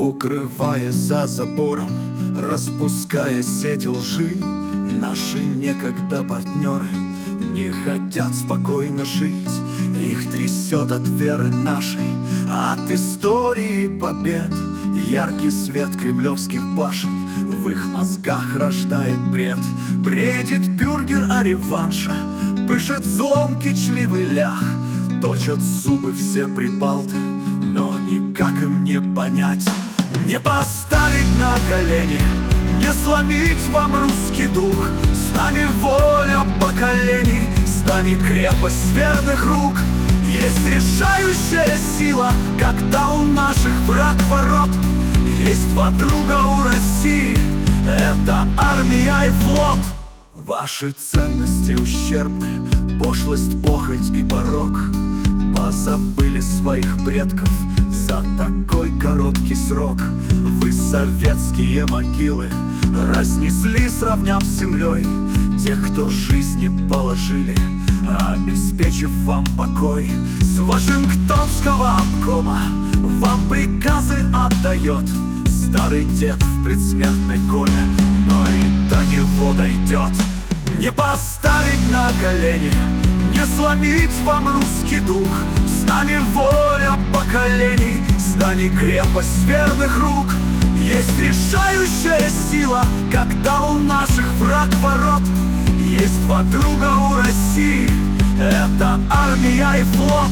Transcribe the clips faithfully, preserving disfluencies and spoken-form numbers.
укрываясь за забором, распуская сеть лжи. Наши некогда партнеры не хотят спокойно жить. Их трясет от веры нашей, от истории побед. Яркий свет кремлевских башен в их мозгах рождает бред. Бредит бюргер о реванше, пышет злом кичливый лях. Точат зубы все прибалты, но никак им не понять. Не поставить на колени, не сломить вам русский дух. С нами воля поколений, с нами крепость верных рук. Есть решающая сила, когда у наших враг ворот. Есть подруга у России, это армия и флот. Ваши ценности ущербны, пошлость, похоть и порок. Позабыли своих предков за такой короткий срок. Вы советские могилы разнесли, сравняв с землей тех, кто жизни положили, обеспечив вам покой. С Вашингтонского обкома вам приказы отдает старый дед в предсмертной коме, но и до него дойдет. Не поставить на колени, не сломить вам русский дух. С нами воля поколений, с нами крепость верных рук. Есть решающая сила, когда у наших враг ворот. Есть подруга у России, это армия и флот.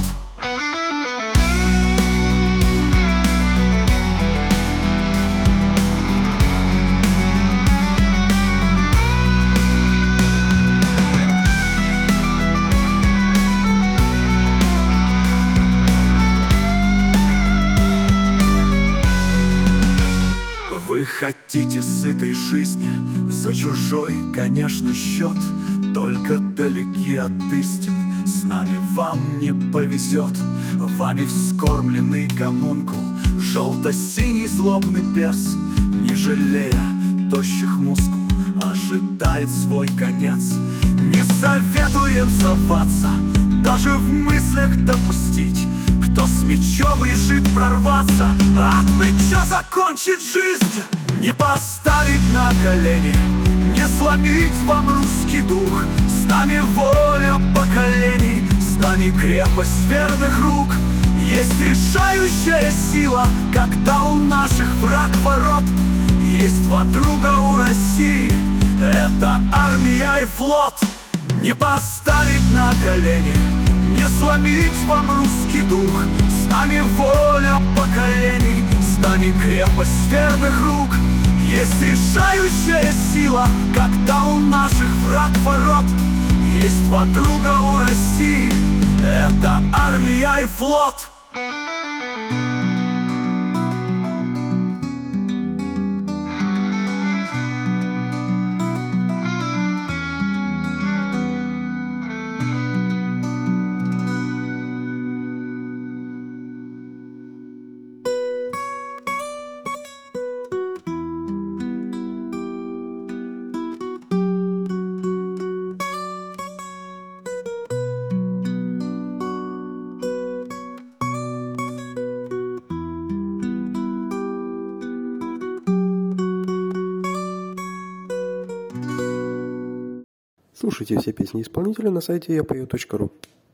Вы хотите сытой жизни за чужой, конечно, счет. Только далеки от истин, с нами вам не повезет. Вами вскормленный гомункул, желто-синий злобный перс, не жалея тощих мускул, ожидает свой конец. Не советуем соваться, даже в мыслях допустить. Кто с мечом решит прорваться, от меча закончит жизнь. Не поставить на колени, не сломить вам русский дух. С нами воля поколений, с нами крепость верных рук. Есть решающая сила, когда у наших враг ворот. Есть подруга у России, это армия и флот. Не поставить на колени, не сломить вам русский дух. С нами воля поколений, с нами крепость верных рук. Есть решающая сила, когда у наших враг ворот. Есть подруга у России, это армия и флот. Слушайте все песни исполнителя на сайте я пою точка ру.